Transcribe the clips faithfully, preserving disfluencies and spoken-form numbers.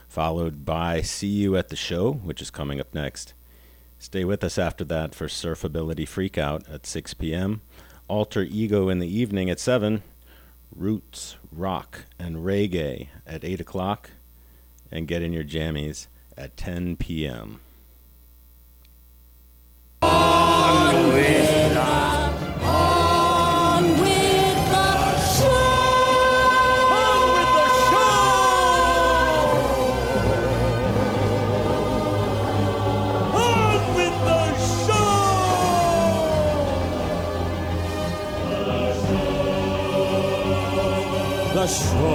followed by See You at the Show, which is coming up next. Stay with us after that for Surfability Freakout at six p.m., Alter Ego in the evening at seven, Roots, Rock, and Reggae at eight o'clock, and Get in Your Jammies at ten p.m. On with the, on with the show! On with the show! On with the show! The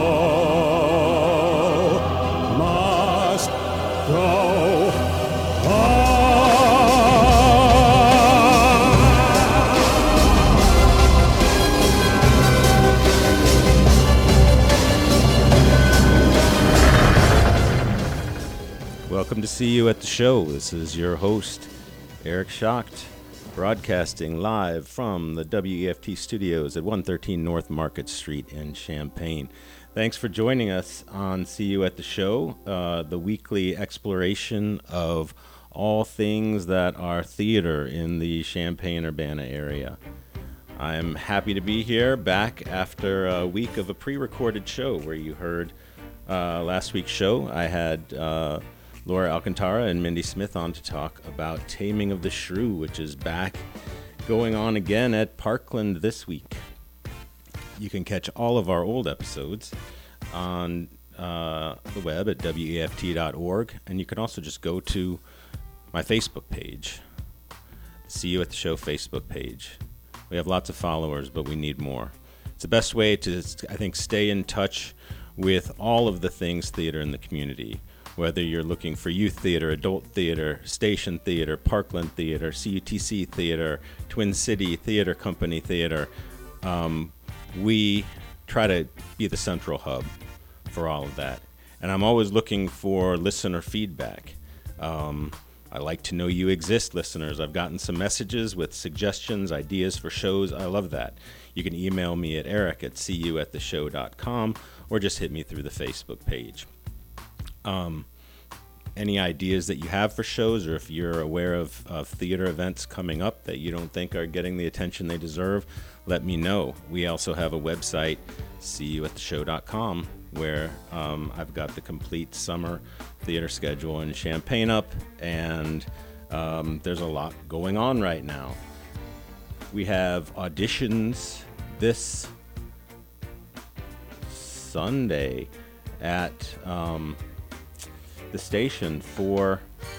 show must go on. Welcome to See You at the Show. This is your host, Eric Schacht, broadcasting live from the W E F T studios at one thirteen North Market Street in Champaign. Thanks for joining us on See You at the Show, uh, the weekly exploration of all things that are theater in the Champaign-Urbana area. I'm happy to be here, back after a week of a pre-recorded show where you heard uh, last week's show. I had uh, Laura Alcantara and Mindy Smith on to talk about Taming of the Shrew, which is back going on again at Parkland this week. You can catch all of our old episodes on uh, the web at W E F T dot org, and you can also just go to my Facebook page, See You at the Show Facebook page. We have lots of followers, but we need more. It's the best way to, I think, stay in touch with all of the things theater in the community. Whether you're looking for youth theater, adult theater, station theater, Parkland theater, C U T C theater, Twin City Theater Company theater, um, we try to be the central hub for all of that. And I'm always looking for listener feedback. Um, I like to know you exist, listeners. I've gotten some messages with suggestions, ideas for shows. I love that. You can email me at eric at see you at the show dot com or just hit me through the Facebook page. Um, any ideas that you have for shows, or if you're aware of, of theater events coming up that you don't think are getting the attention they deserve, let me know. We also have a website, see you at the show dot com, where um, I've got the complete summer theater schedule in Champaign up, and um, there's a lot going on right now. We have auditions this Sunday at um, the station for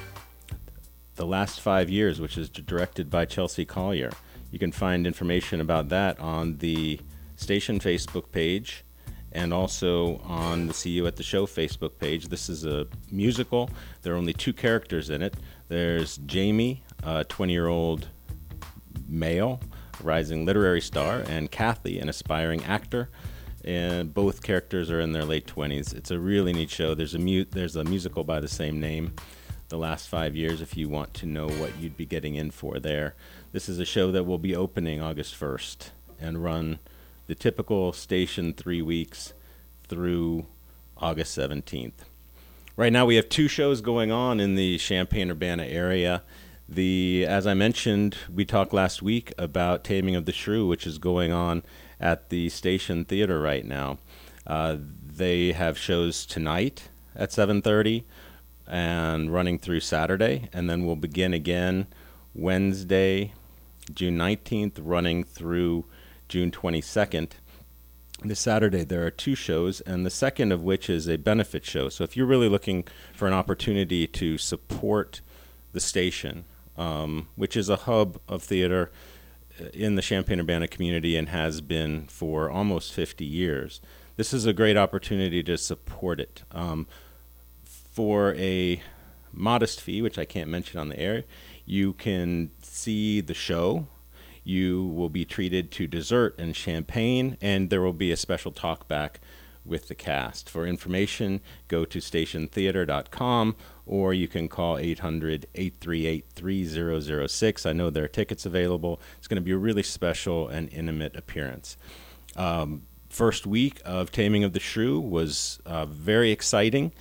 The Last Five Years, which is directed by Chelsea Collier. You can find information about that on the station Facebook page and also on the See You at the Show Facebook page. This is a musical. There are only two characters in it. There's Jamie, a twenty-year-old male, rising literary star, and Kathy, an aspiring actor. And both characters are in their late twenties. It's a really neat show. There's a mu- there's a musical by the same name, The Last Five Years, if you want to know what you'd be getting in for there. This is a show that will be opening August first and run the typical station three weeks through August seventeenth. Right now we have two shows going on in the Champaign-Urbana area. The, as I mentioned, we talked last week about Taming of the Shrew, which is going on at the Station Theater right now. Uh, they have shows tonight at seven thirty and running through Saturday, and then we'll begin again Wednesday, June nineteenth, running through June twenty-second. This Saturday there are two shows, and the second of which is a benefit show. So if you're really looking for an opportunity to support the station, um, which is a hub of theater in the Champaign-Urbana community and has been for almost fifty years, this is a great opportunity to support it. Um, for a modest fee, which I can't mention on the air, you can see the show. You will be treated to dessert and champagne, and there will be a special talk back with the cast. For information, go to station theater dot com, or you can call eight hundred, eight three eight, three zero zero six. I know there are tickets available. It's going to be a really special and intimate appearance. Um, first week of Taming of the Shrew was uh, very exciting.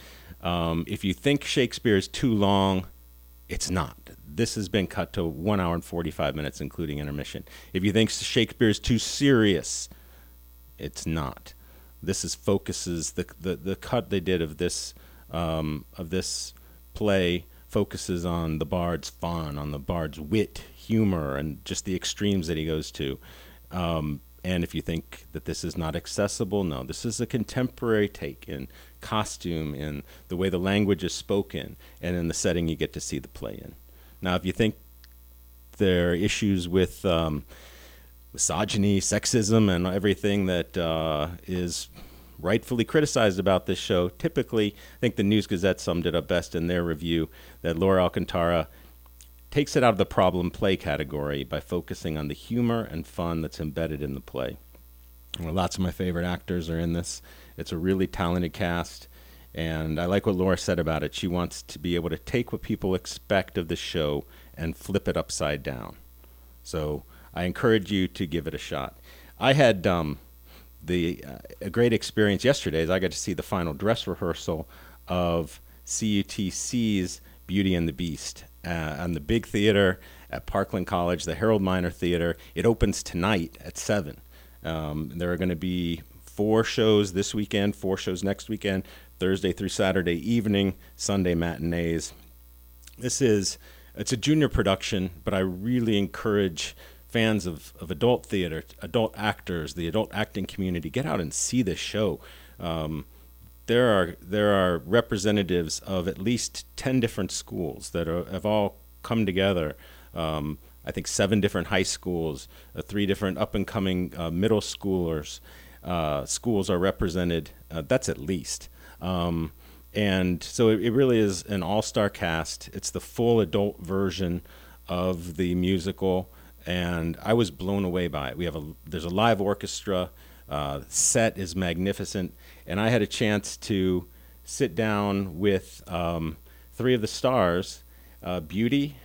Um, if you think Shakespeare is too long, it's not. This has been cut to one hour and forty-five minutes, including intermission. If you think Shakespeare is too serious, it's not. This is focuses the the, the cut they did of this um, of this play focuses on the bard's fun, on the bard's wit, humor, and just the extremes that he goes to. Um, and if you think that this is not accessible, no, this is a contemporary take in costume, in the way the language is spoken, and in the setting you get to see the play in. Now, if you think there are issues with um, misogyny, sexism, and everything that uh, is rightfully criticized about this show, typically, I think the News Gazette summed it up best in their review, that Laura Alcantara takes it out of the problem play category by focusing on the humor and fun that's embedded in the play. Well, lots of my favorite actors are in this. It's a really talented cast, and I like what Laura said about it. She wants to be able to take what people expect of the show and flip it upside down. So I encourage you to give it a shot. I had um, the uh, a great experience yesterday as I got to see the final dress rehearsal of C U T C's Beauty and the Beast uh, on the big theater at Parkland College, the Harold Miner Theater. It opens tonight at seven. Um, there are going to be four shows this weekend, four shows next weekend, Thursday through Saturday evening, Sunday matinees. This is, it's a junior production, but I really encourage fans of, of adult theater, adult actors, the adult acting community, get out and see this show. Um, there are there are representatives of at least ten different schools that are, have all come together. Um, I think seven different high schools, uh, three different up-and-coming uh, middle schoolers. Uh, schools are represented. Uh, that's at least. Um, and so it, it really is an all-star cast. It's the full adult version of the musical, and I was blown away by it. We have a there's a live orchestra. Uh, set is magnificent, and I had a chance to sit down with um, three of the stars. Uh, Beauty,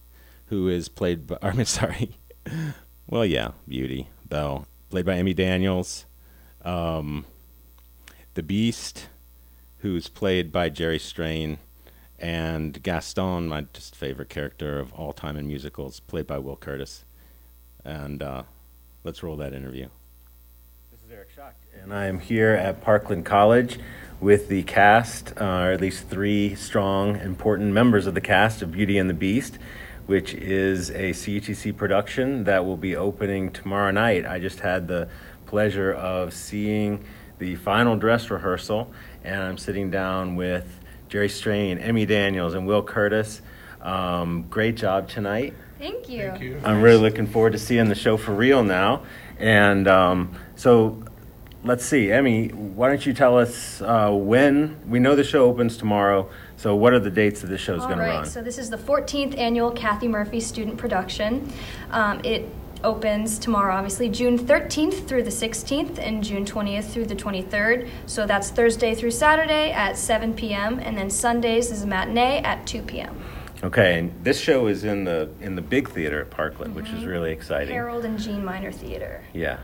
who is played by, I mean, sorry, well, yeah, Beauty, Belle, played by Emmy Daniels. Um, the Beast, who's played by Jerry Strain, and Gaston, my just favorite character of all time in musicals, played by Will Curtis. And uh, let's roll that interview. This is Eric Schacht, and I am here at Parkland College with the cast, uh, or at least three strong, important members of the cast of Beauty and the Beast, which is a C U T C production that will be opening tomorrow night. I just had the pleasure of seeing the final dress rehearsal, and I'm sitting down with Jerry Strain, Emmy Daniels, and Will Curtis. Um, great job tonight. Thank you. Thank you. I'm really looking forward to seeing the show for real now. And um, so let's see, Emmy, why don't you tell us uh, when? We know the show opens tomorrow, so what are the dates that this show's going to All run? right, so this is the fourteenth annual Kathy Murphy student production. Um, it opens tomorrow, obviously, June thirteenth through the sixteenth and June twentieth through the twenty-third. So that's Thursday through Saturday at seven p.m. and then Sundays is a matinee at two p.m. Okay, and this show is in the in the big theater at Parkland, mm-hmm. which is really exciting. Harold and Jean Miner Theater. Yes.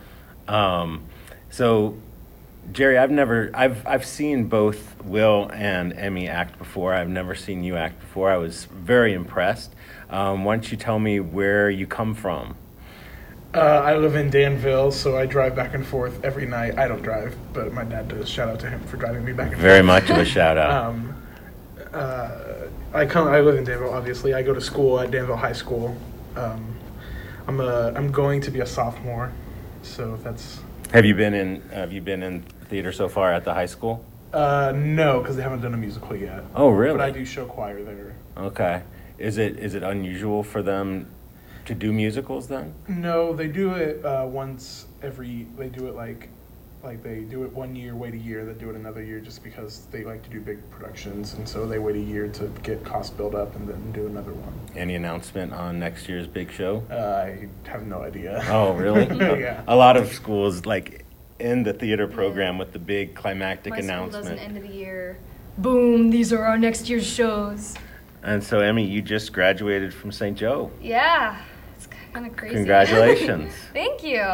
Um, so, Jerry, I've never I've I've seen both Will and Emmy act before. I've never seen you act before. I was very impressed. Um, why don't you tell me where you come from? Uh, I live in Danville, so I drive back and forth every night. I don't drive, but my dad does. Shout out to him for driving me back and forth. Very much of a shout out. um, uh, I come. I live in Danville. Obviously, I go to school at Danville High School. Um, I'm a. I'm going to be a sophomore, so that's. Have you been in Have you been in theater so far at the high school? Uh, no, because they haven't done a musical yet. Oh, really? But I do show choir there. Okay. Is it is it unusual for them to do musicals then? No, they do it uh, once every. They do it like, like they do it one year, wait a year, then do it another year, just because they like to do big productions, and so they wait a year to get costs built up and then do another one. Any announcement on next year's big show? Uh, I have no idea. Oh, really? Yeah. A lot of schools like end the theater program with the big climactic My announcement. school does an end of the year. Boom! These are our next year's shows. And so, Emmy, you just graduated from Saint Joe. Yeah, it's kind of crazy. Congratulations. Thank you.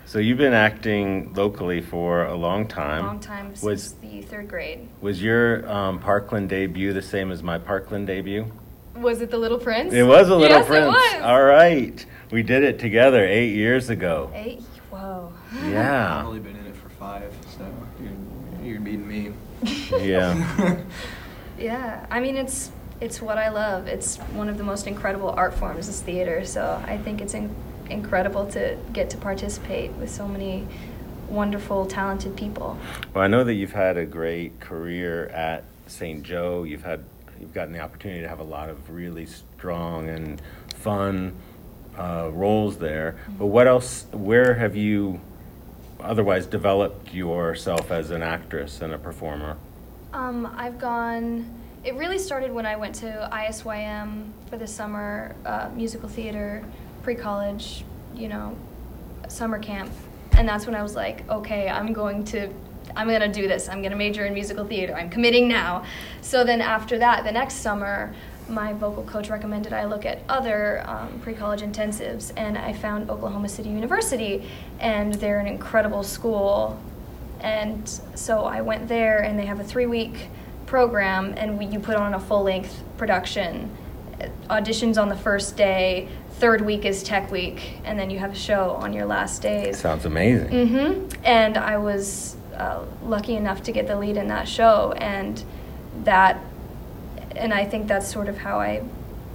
So you've been acting locally for a long time. Long time since Was the third grade. was your um, Parkland debut the same as my Parkland debut? Was it The Little Prince? It was a Little yes, Prince. It was. All right, we did it together eight years ago. Eight? Whoa. I've Yeah, only been in it for five, so you're, you're beating me. yeah. Yeah, I mean it's it's what I love. It's one of the most incredible art forms is theater. So I think it's in, incredible to get to participate with so many wonderful, talented people. Well, I know that you've had a great career at Saint Joe. You've had you've gotten the opportunity to have a lot of really strong and fun uh, roles there. But what else? Where have you otherwise developed yourself as an actress and a performer? Um, I've gone. It really started when I went to I S Y M for the summer uh, musical theater, pre-college, you know, summer camp, and that's when I was like, okay, I'm going to, I'm gonna do this. I'm gonna major in musical theater. I'm committing now. So then after that, the next summer, my vocal coach recommended I look at other um, pre-college intensives, and I found Oklahoma City University, and they're an incredible school. And so I went there, and they have a three-week program, and we, you put on a full-length production. Auditions on the first day, third week is tech week, and then you have a show on your last days. Sounds amazing. Mm-hmm. And I was uh, lucky enough to get the lead in that show, and that, and I think that's sort of how I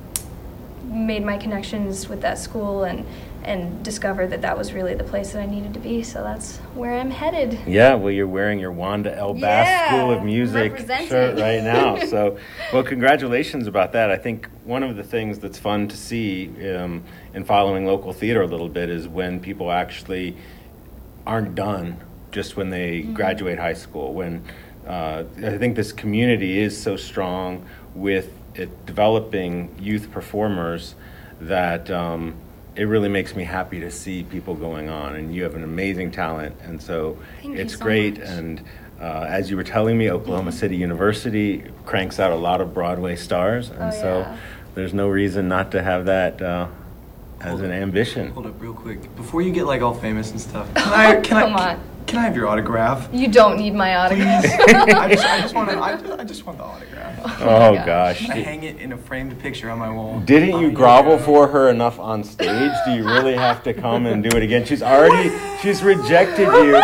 made my connections with that school and and discovered that that was really the place that I needed to be. So that's where I'm headed. Yeah, well, you're wearing your Wanda L. Bass Yeah, School of Music representing. shirt right now. So, well, congratulations about that. I think one of the things that's fun to see um, in following local theater a little bit is when people actually aren't done just when they Mm-hmm. graduate high school. When uh, I think this community is so strong with it developing youth performers that um, it really makes me happy to see people going on, and you have an amazing talent, and so Thank you it's so great. much. And uh, as you were telling me, Oklahoma City University cranks out a lot of Broadway stars, and Oh, so yeah. there's no reason not to have that uh, as Hold an up. ambition. Hold up real quick. Before you get like all famous and stuff, can I, can Come I, on. Can I have your autograph? You don't need my autograph. I just, I just want to, I, just- I just want the autograph. Oh, my gosh. I hang it in a framed picture on my wall. Didn't Oh, you yeah. grovel for her enough on stage? Do you really have to come and do it again? She's already, she's rejected you.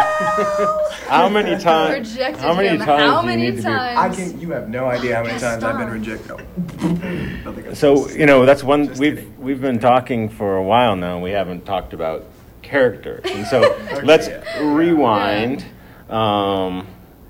How many times? Rejected How many him. times How do you many need to times? I can. You have no idea how many times I've been rejected. No. Nothing be? else. So, you know, that's one, Just we've, kidding. we've been talking for a while now, and we haven't talked about characters. And so, let's rewind. Um,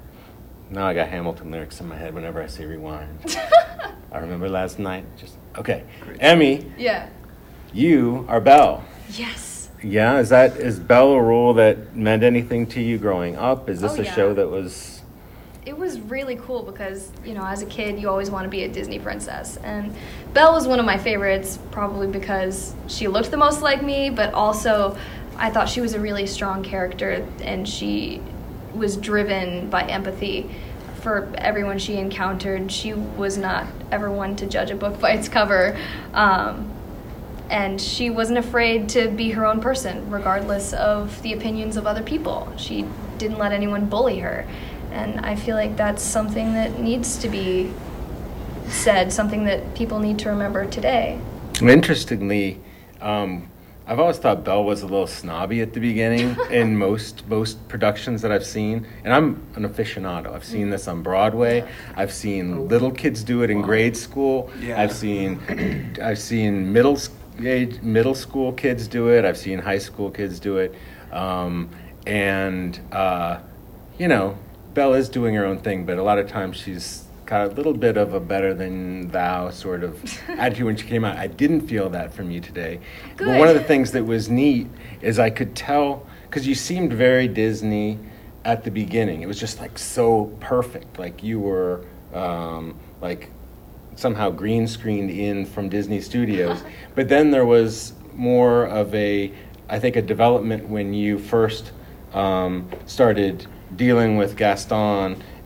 now I got Hamilton lyrics in my head whenever I say rewind. I remember last night, just, okay. Great. Emmy, Yeah. you are Belle. Yes. Yeah, is that is Belle a role that meant anything to you growing up? Is this Oh, a yeah. show that was? It was really cool because, you know, as a kid, you always want to be a Disney princess. And Belle was one of my favorites, probably because she looked the most like me, but also I thought she was a really strong character, and she was driven by empathy for everyone she encountered. She was not ever one to judge a book by its cover. Um, and she wasn't afraid to be her own person, regardless of the opinions of other people. She didn't let anyone bully her. And I feel like that's something that needs to be said, something that people need to remember today. Interestingly, um, I've always thought Belle was a little snobby at the beginning in most most productions that I've seen. And I'm an aficionado. I've seen this on Broadway. I've seen little kids do it in grade school. Yeah. I've seen I've seen middle s- age, middle school kids do it. I've seen high school kids do it. Um, and uh, you know, Belle is doing her own thing, but a lot of times she's got a little bit of a better than thou sort of attitude when she came out. I didn't feel that from you today. But Good. one of the things that was neat is I could tell, because you seemed very Disney at the beginning. It was just like so perfect. Like you were um, like somehow green screened in from Disney Studios. But then there was more of a, I think, a development when you first um, started dealing with Gaston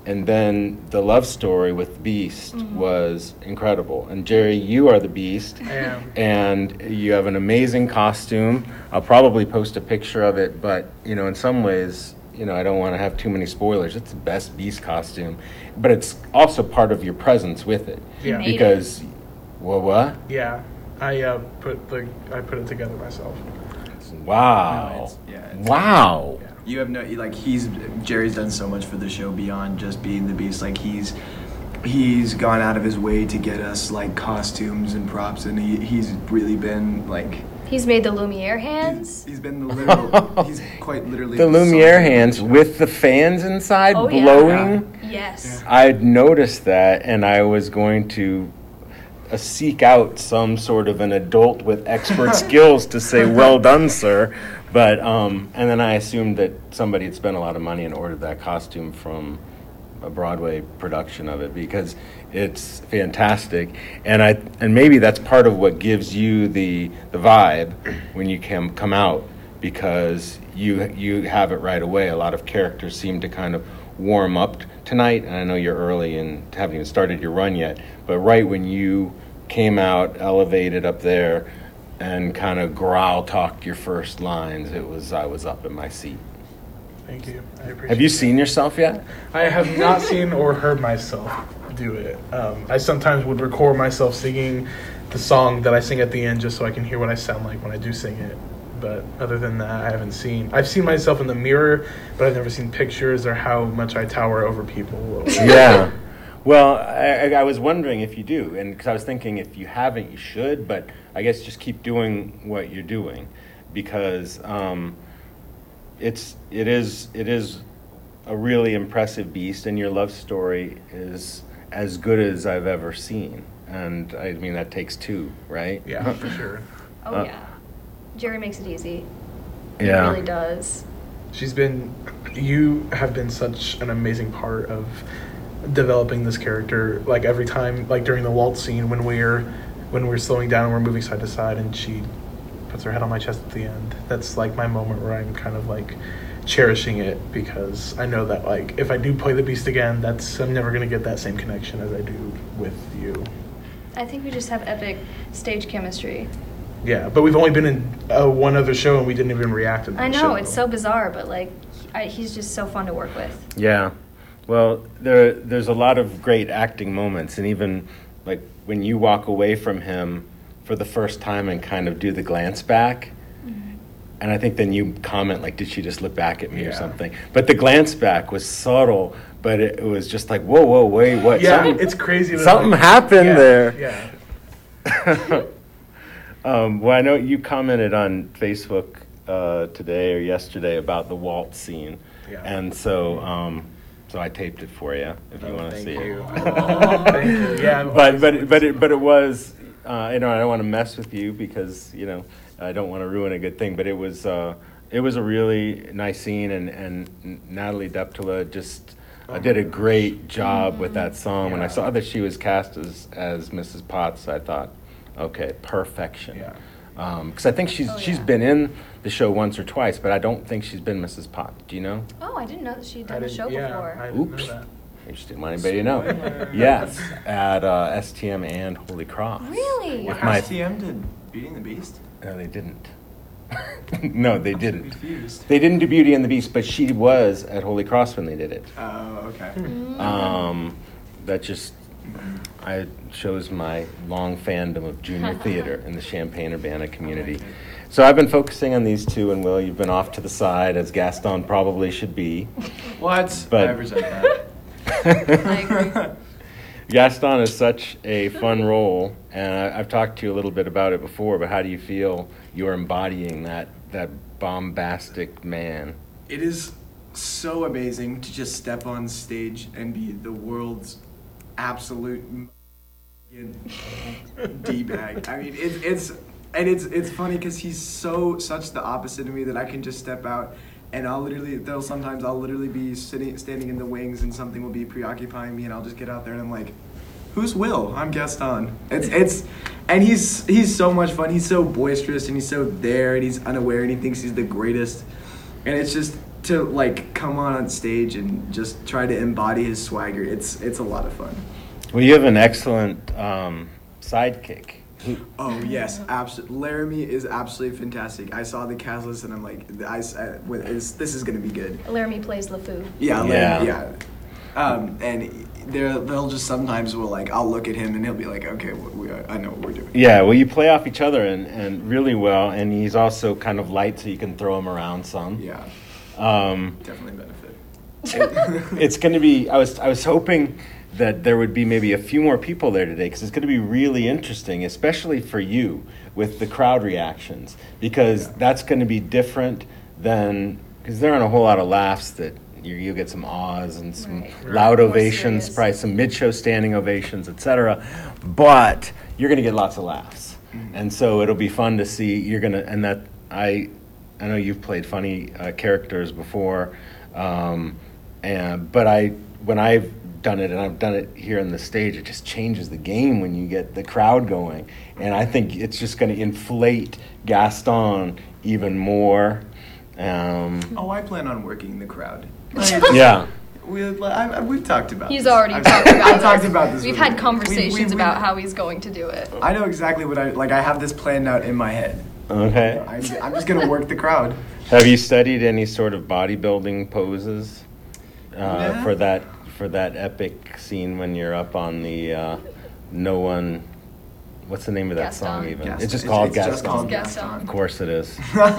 and then the love story with Beast mm-hmm. was incredible. And Jerry, you are the Beast, I am. And you have an amazing costume. I'll probably post a picture of it, but you know, in some ways, you know, I don't want to have too many spoilers. It's the best Beast costume, but it's also part of your presence with it. Yeah. Made because, it. what, what? Yeah, I uh, put the I put it together myself. Wow! No, it's- yeah, it's- Wow! Yeah. You have no like he's Jerry's done so much for the show beyond just being the Beast. Like he's he's gone out of his way to get us like costumes and props, and he, he's really been like He's made the Lumiere hands. he's, he's been the literal. He's quite literally The Lumiere song. hands with the fans inside Oh, yeah. blowing. Yes. I'd noticed that, and I was going to uh, seek out some sort of an adult with expert skills to say, "Well done, sir." But um, and then I assumed that somebody had spent a lot of money and ordered that costume from a Broadway production of it because it's fantastic, and I and maybe that's part of what gives you the the vibe when you can come out, because you you have it right away. A lot of characters seem to kind of warm up tonight, and I know you're early and haven't even started your run yet, but right when you came out elevated up there and kind of growl talk your first lines, it was I was up in my seat. Thank you. I appreciate Have you it. seen yourself yet? I have not seen or heard myself do it. Um, I sometimes would record myself singing the song that I sing at the end just so I can hear what I sound like when I do sing it. But other than that, I haven't seen. I've seen myself in the mirror, but I've never seen pictures or how much I tower over people. Yeah. Well, I, I was wondering if you do, and because I was thinking if you haven't, you should. But I guess just keep doing what you're doing, because um, it's it is it is a really impressive Beast, and your love story is as good as I've ever seen. And I mean that takes two, right? Yeah, for sure. Oh Uh, yeah. Jerry makes it easy. Yeah. He really does. She's been, you have been such an amazing part of developing this character. Like every time, like during the waltz scene when we're, when we're slowing down and we're moving side to side and she puts her head on my chest at the end. That's like my moment where I'm kind of like cherishing it, because I know that like if I do play the Beast again, that's, I'm never going to get that same connection as I do with you. I think we just have epic stage chemistry. Yeah, but we've only been in uh, one other show and we didn't even react to the I know, show. it's so bizarre, but like, I, he's just so fun to work with. Yeah. Well, there there's a lot of great acting moments, and even like when you walk away from him for the first time and kind of do the glance back, Mm-hmm. and I think then you comment like, "Did she just look back at me or Yeah. something?" But the glance back was subtle, but it, it was just like, "Whoa, whoa, wait, what?" Yeah, Something- it's crazy. that, something like- happened yeah, there. Yeah. Um, well, I know you commented on Facebook uh, today or yesterday about the waltz scene, Yeah. and so um, so I taped it for you if you Oh, want to thank see you. it. Thank you. Yeah, But but but it, but it was uh, you know I don't want to mess with you because you know I don't want to ruin a good thing. But it was uh, it was a really nice scene, and and Natalie Deptula just. Uh, did a great job with that song. When I Yeah. saw that she was cast as as Missus Potts, I thought, okay, perfection. Yeah. Because I think she's Oh, she's yeah. been in the show once or twice, but I don't think she's been Missus Potts. Do you know? Oh, I didn't know that she'd I done a didn't- show yeah, before. I didn't Oops. know that. I just didn't want anybody to know. Spoiler. Yes, at uh, S T M and Holy Cross. Really? With my, S T M did Beauty and the Beast. no, they didn't. no, they didn't. Confused. They didn't do Beauty and the Beast, but she was at Holy Cross when they did it. Oh, okay. Um, that just I shows my long fandom of junior theater in the Champaign-Urbana community. So I've been focusing on these two, and Will, you've been off to the side, as Gaston probably should be. What? But- I resent that. I agree. Gaston is such a fun role, and I, I've talked to you a little bit about it before, but how do you feel you're embodying that, that bombastic man? It is so amazing to just step on stage and be the world's absolute d-bag. I mean, it, it's and it's it's funny because he's so such the opposite of me that I can just step out and I'll literally they'll sometimes I'll literally be sitting standing in the wings and something will be preoccupying me and I'll just get out there and I'm like, who's Will? I'm Gaston. It's it's and he's he's so much fun. He's so boisterous and he's so there and he's unaware and he thinks he's the greatest. And it's just to like come on on stage and just try to embody his swagger. It's it's a lot of fun. Well, you have an excellent um, sidekick. Oh yes, absolutely. Laramie is absolutely fantastic. I saw the cast list and I'm like, I, I, is, this is gonna be good. Laramie plays LeFou. Yeah, Yeah. Laramie, yeah. Um, and they're, they'll just sometimes will like I'll look at him and he'll be like, okay, we, I know what we're doing. Yeah, well, you play off each other and, and really well, and he's also kind of light, so you can throw him around some. Yeah, Um, definitely benefit. it's going to be. I was I was hoping that there would be maybe a few more people there today because it's going to be really interesting, especially for you with the crowd reactions, because Yeah. that's going to be different than because there aren't a whole lot of laughs that you you'll get some ahs and some Right. loud More ovations, serious. probably some mid-show standing ovations, et cetera. But you're going to get lots of laughs, Mm-hmm. and so it'll be fun to see. You're going to and that I I know you've played funny uh, characters before. Um, and but I when I've done it and I've done it here on the stage, it just changes the game when you get the crowd going, and I think it's just going to inflate Gaston even more. Um, Oh, I plan on working the crowd. yeah, We, I, I, we've talked about He's this. already I've, talked about I've this. talked about this. We've with had him. conversations We- we- we- about how he's going to do it. I know exactly what I like. I have this planned out in my head. okay. I'm, I'm just gonna work the crowd. Have you studied any sort of bodybuilding poses uh, Yeah. for that for that epic scene when you're up on the uh, no one? What's the name of that Gaston. song even? Gaston. It's just called it's Gaston. Just called Gaston. Of course it is.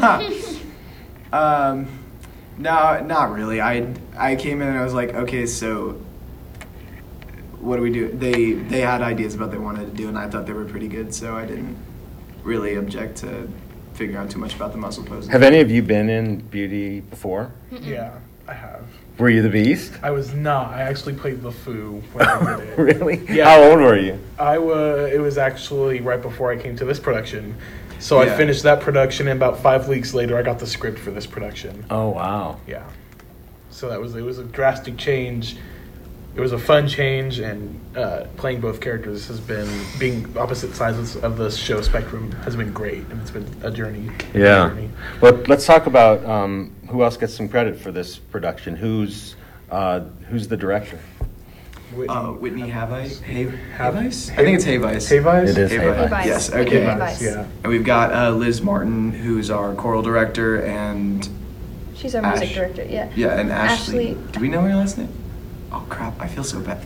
um, no, not really. I I came in and I was like, okay, so what do we do? They they had ideas about what they wanted to do, and I thought they were pretty good, so I didn't really object to figure out too much about the muscle poses. Have any of you been in beauty before? Yeah, I have. Were you the Beast? I was not. I actually played LeFou when I did it. Really? Yeah. How old were you? I was. It was actually right before I came to this production, so Yeah. I finished that production, and about five weeks later, I got the script for this production. Oh wow. Yeah, so that was it. Was a drastic change. It was a fun change, and uh, playing both characters has been being opposite sides of the show spectrum has been great, and it's been a journey. Yeah. A journey. Well, let's talk about um, who else gets some credit for this production. Who's uh, who's the director? Whitney, Uh, Whitney Havice? Have- Have- Havice? I think it's Havice. Havice? It is Havice. Havice. Yes, Whitney okay. Havice. Yeah. And we've got uh, Liz Martin, who's our choral director, and She's our music Ash. director, yeah. yeah, and Ashley. Ashley. Do we know her last name? Oh crap! I feel so bad.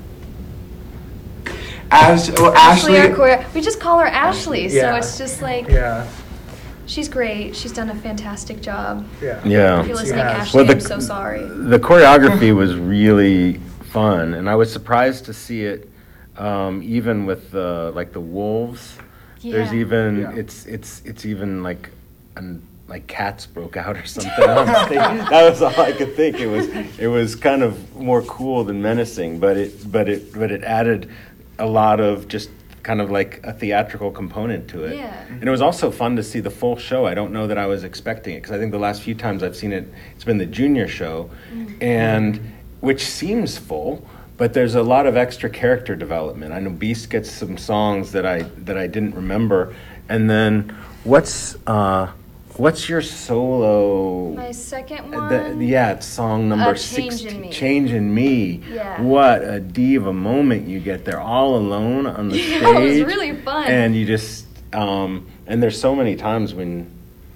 Ash, well, Ashley, Ashley. our choreo- we just call her Ashley, so Yeah. it's just like, Yeah. she's great. She's done a fantastic job. Yeah. Yeah. If you're listening, Yeah. Ashley, Well, the- I'm so sorry. The choreography was really fun, and I was surprised to see it, um, even with the like the wolves. There's Yeah. even Yeah. it's it's it's even like an like cats broke out or something on stage. That was all I could think. It was it was kind of more cool than menacing, but it but it but it added a lot of just kind of like a theatrical component to it. Yeah. And it was also fun to see the full show. I don't know that I was expecting it because I think the last few times I've seen it, it's been the junior show, and which seems full, but there's a lot of extra character development. I know Beast gets some songs that I that I didn't remember, and then what's uh, what's your solo? My second Uh, one? the- yeah, it's song number Uh, Change in sixteen. Me. Change in Me. Yeah. What a diva moment you get there, all alone on the Yeah, stage. it was really fun. And you just, um, and there's so many times when,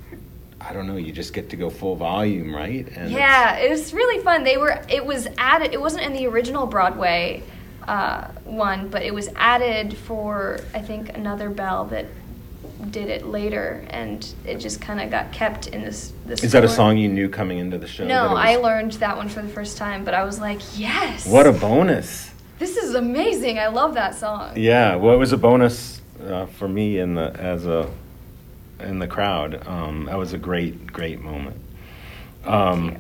I don't know, you just get to go full volume, right? And Yeah, it was really fun. They were. It was added. It wasn't in the original Broadway uh, one, but it was added for I think another bell that did it later, and it just kind of got kept in this. This. Is that a form. song you knew coming into the show? that No, it was- I learned that one for the first time, but I was like, yes. What a bonus! This is amazing. I love that song. Yeah, well, it was a bonus uh, for me in the as a in the crowd. Um, that was a great, great moment. Um,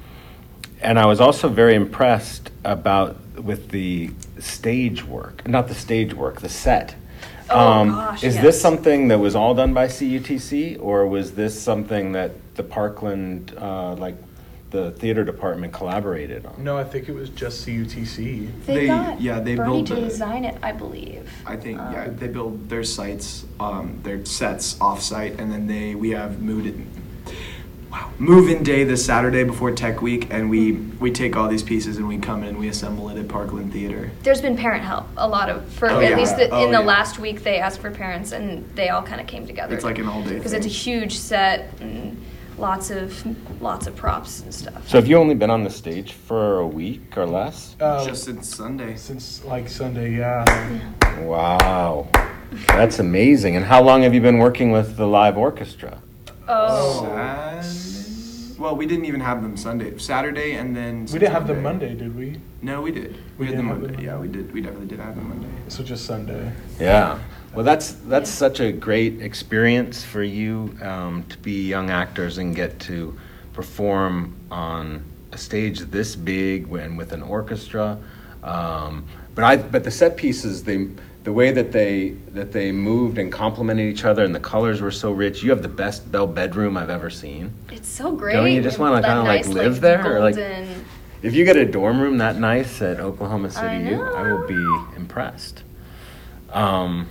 and I was also very impressed about with the stage work, not the stage work, the set. Oh, gosh, is yes. this something that was all done by C U T C, or was this something that the Parkland, uh, like the theater department, collaborated on? No, I think it was just C U T C. They, They- got yeah, they Bernie built to the- design it, I believe. I think Um, yeah, they build their sites, um, their sets off-site, and then they we have moved it. wow, move-in day this Saturday before Tech Week, and we we take all these pieces and we come in and we assemble it at Parkland Theater. There's been parent help, a lot of, for Oh, at yeah. least the, Oh, in the yeah. last week they asked for parents and they all kind of came together. It's like an all-day Because thing. it's a huge set and lots of lots of props and stuff. So have you only been on the stage for a week or less? Uh, Just since Sunday. since like Sunday, yeah. Wow. That's amazing. And how long have you been working with the live orchestra? Oh, Saturday? Well, we didn't even have them Sunday. Saturday and then. We didn't have them Monday. Monday, did we? No, we did. We We, had didn't them have them Monday. Yeah, we Monday? did. We definitely did have them Monday. So just Sunday. Yeah. Well, that's that's such a great experience for you um, to be young actors and get to perform on a stage this big and with an orchestra. Um, but I but the set pieces, they the way that they that they moved and complemented each other and the colors were so rich. You have the best Bell bedroom I've ever seen. it's so great. Don't you just wanna That kinda, like, nice, live there, or, like- golden- If you get a dorm room that nice at Oklahoma City, I U, I will know. be impressed. Um,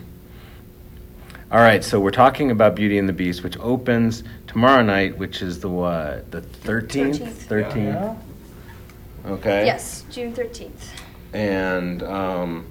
all right, so we're talking about Beauty and the Beast, which opens tomorrow night, which is the what? The thirteenth? thirteenth. thirteenth. Yeah. Okay. Yes, June thirteenth. And um,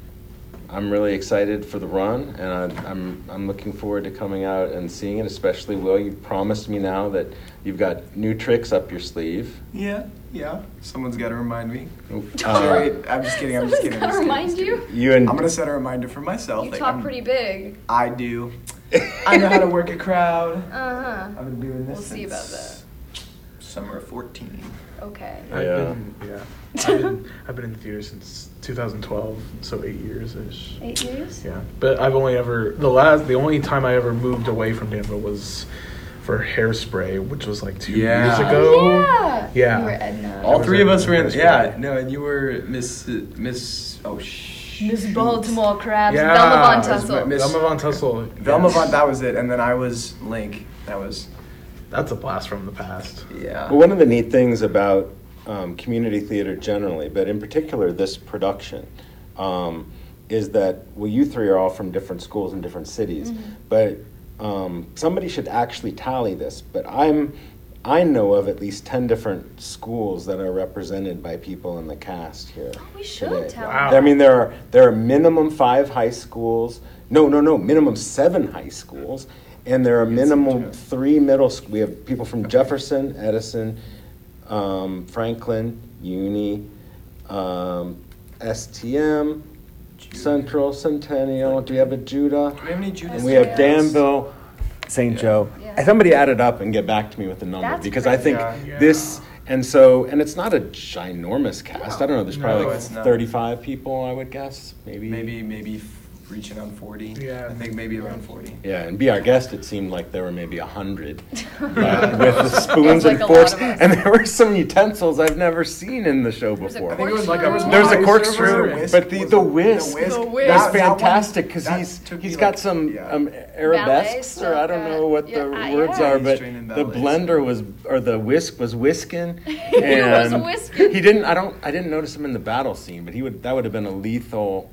I'm really excited for the run, and I, I'm I'm looking forward to coming out and seeing it. Especially Will, you promised me now that you've got new tricks up your sleeve. Yeah, yeah. Someone's got to remind me. Uh, Sorry, I'm just kidding. I'm just kidding. I'm Someone's just gonna kidding, remind just you? you and I'm gonna set a reminder for myself. You like, talk I'm- pretty big. I do. I know how to work a crowd. Uh-huh. I've been doing this We'll see about since summer of fourteen. Okay. I've Yeah. been, yeah. I've been, I've been in theater since two thousand twelve, so eight years ish. Eight years? Yeah, but I've only ever the last the only time I ever moved away from Danville was for Hairspray, which was like two Yeah. years Oh, ago. Yeah. Yeah. You were Edna. All was three at of us were in. Hairspray. Yeah, no, and you were Miss Miss. Oh sh. Miss Baltimore Crabs, Yeah. Velma Von Miss- Tussle. Miss- Velma Von Tussle. Velma yes. Von. That was it, and then I was Link. That was. That's a blast from the past. Yeah. Well, one of the neat things about um, community theater generally, but in particular this production, um, is that, well, you three are all from different schools in different cities, Mm-hmm. but um, somebody should actually tally this. But I'm, I know of at least ten different schools that are represented by people in the cast here. We should today. tell Wow. I mean, there are there are minimum five high schools. No, no, no, minimum seven high schools, and there are minimum Jeff. three middle. Sc- we have people from Jefferson, Edison, um, Franklin, Uni, um, S T M, Central, Centennial. Do we have a Judah? Do we have any Judas? And we have Yes. Danville, Saint Joe. Yeah. Somebody add it up and get back to me with the number, That's because I think crazy. Yeah. this, and so, and it's not a ginormous cast. I don't know, there's probably No, like it's not. thirty-five people, I would guess, maybe. Maybe maybe f- reaching on forty. Yeah. I think maybe around forty. Yeah, and Be Our Guest, it seemed like there were maybe a hundred with the spoons It's like and a forks, lot of us. and there were some utensils I've never seen in the show There's a before. I think it was like a Corkscrew. There's a Was corkscrew, there a whisk? but the Was the it- whisk, the whisk? The was whisk. That- that one- fantastic because that he's took he's me, got like- some yeah. um, arabesques, Ballet or I don't know stuff, what yeah. the Yeah, words yeah. are, but Trained in the ballet. blender was, or the whisk was whisking, was and whisking. he didn't. I don't. I didn't notice him in the battle scene, but he would. That would have been a lethal.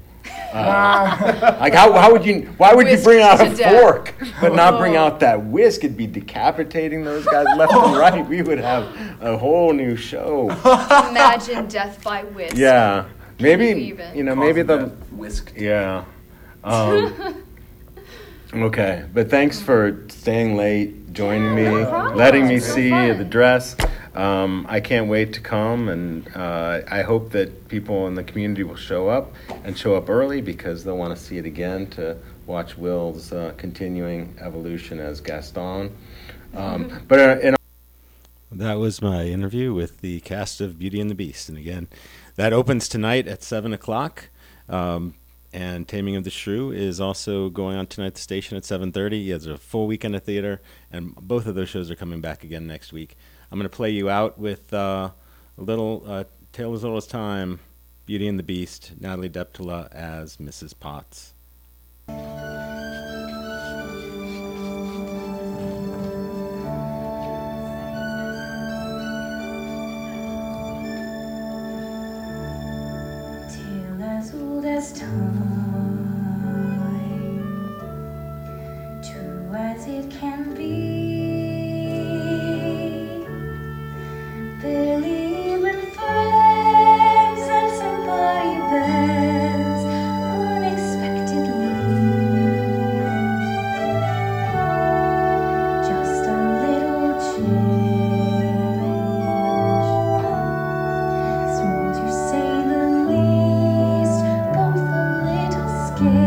Uh, like how, how would you? Why would you Whisked bring out a to death. fork but not bring Oh. out that whisk? It'd be decapitating those guys left and right. We would have a whole new show. Imagine death by whisk. Yeah, maybe even? you know maybe the whisked. yeah. Um, okay, but thanks for staying late, joining me, no problem. letting me It's real see fun. the dress. Um, I can't wait to come, and uh, I hope that people in the community will show up and show up early because they'll want to see it again to watch Will's uh, continuing evolution as Gaston. Um, but uh, in that was my interview with the cast of Beauty and the Beast, and again, that opens tonight at seven o'clock. Um, and Taming of the Shrew is also going on tonight at the station at seven thirty. It's a full weekend of theater, and both of those shows are coming back again next week. I'm going to play you out with uh, a little uh, Tale as Old as Time, Beauty and the Beast, Natalie Deptula as Missus Potts.